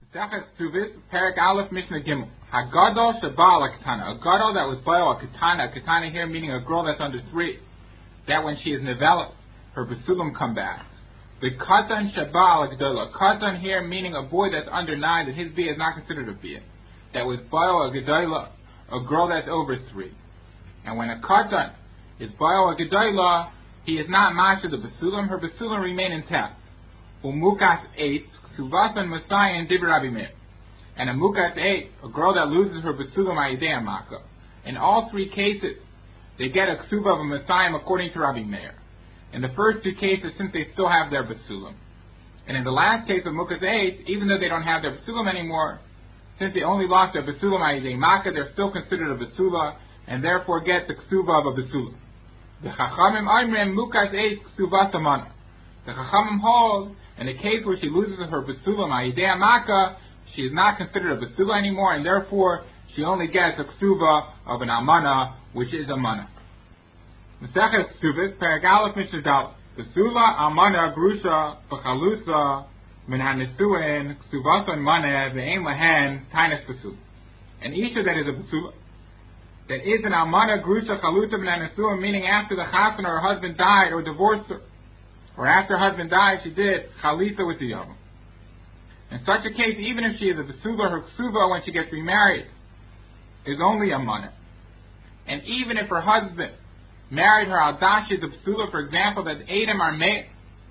Sechet Ksubis, Perek Aleph, Mishnah Gimel. Hagadol Shabal Akatana. A gadol that was bio a katana here meaning a girl that's under 3. That when she is nevelot, her basulim come back. The katan Shabal Agdola. Katan here meaning a boy that's under 9, that his bia is not considered a bia. That was bio a gedola, a girl that's over 3. And when a katan is bio a gedola, he is not masha the basulim, her basulim remain intact. Umukas 8, Ksuvasan Masai and Dibir Rabbi Meir. And a Mukas 8, a girl that loses her basulim ayidei maka. In all 3 cases, they get a ksuva of a Messiah according to Rabbi Meir. In the first 2 cases, since they still have their basulim. And in the last case of Mukas 8, even though they don't have their basulim anymore, since they only lost their basulim ayidei maka, they're still considered a basula, and therefore get the ksuva of a basula. The Chachamim Aimrim Mukas 8 ksuva samana. The Chachamim hold, in the case where she loses her basulim ayidei maka, she is not considered a basula anymore, and therefore she only gets a ksuva of an amana, which is a mana. Masechet Ksubis, Perek Aleph, Mishnah Daled. Basula, amana, grusha, b'chalusa, min hanesuin, ksuvasan mana, ve'ein lahen, tainas basul. And Isha that is a basula, that is an amana, grusha, chalusa, min hanesuin, meaning after the chassan or her husband died or divorced her, or after her husband died, she did chalitza with the yavam. In such a case, even if she is a basula, her ksuva when she gets remarried is only a mana. And even if her husband married her aldashi, the basula, for example, that Adam are made,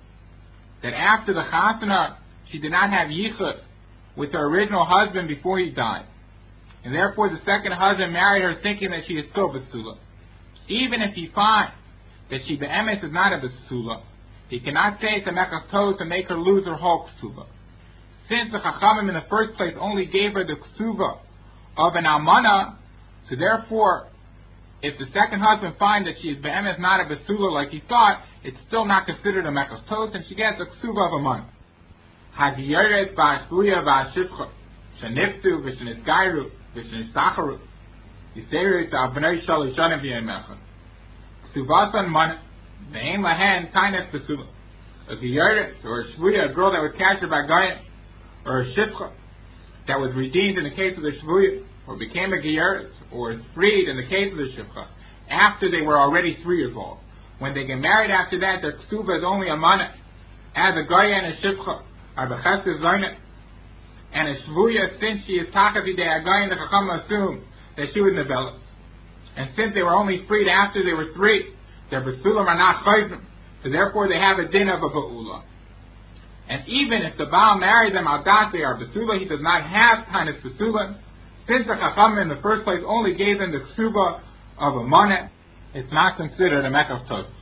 that after the chasana she did not have yichud with her original husband before he died, and therefore the second husband married her thinking that she is still basula. Even if he finds that she be'emes is not a basula, he cannot say it's a mekach tos to make her lose her whole ksuva. Since the Chachamim in the first place only gave her the ksuva of an almana, so therefore, if the second husband finds that she is be'emes not a basula like he thought, it's still not considered a mekach tos, and she gets a ksuva of a mana. Hagiyeret ba'ashluya ba'ashivcha, sheniftu v'shenisgairu v'shenisacharu, yiseru t'avnei shalishanim v'yemecha. Ksuvasan mana, ve'en lahen tainas basula. A giyeret, or a shvuya, a girl that was captured by Gayim, or a shivcha, that was redeemed in the case of the shvuya, or became a giyeret, or freed in the case of the shivcha, after they were already 3 years old. When they get married after that, their ksuva is only a mana. As a gaya and a shivcha are b'chesed zoynet, and a shvuya, since she is takavidei agayin, the chacham assume that she was nevelet. And since they were only freed after they were 3, their basulim are not chayzim, so therefore they have a din of a ba'ula. And even if the Baal married them al dat they are basula, he does not have tainas basula. Since the Chachamim in the first place only gave them the ksuba of a moneh, it's not considered a mekach tos.